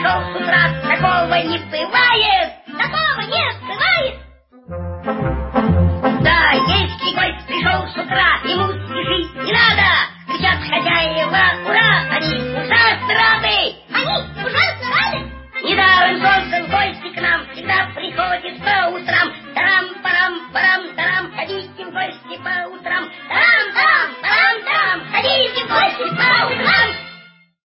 пришел с утра, такого не бывает. Такого не бывает. Да, если гость пришел с утра, ему спешить не надо. Кричат хозяева, ура, они ужасно рады. Они ужасно рады. Недаром создан гости к нам, всегда приходит по утрам. Тарам-парам-парам, тарам, ходите в гости по утрам. Тарам-тарам, тарам-тарам, ходите в гости по утрам.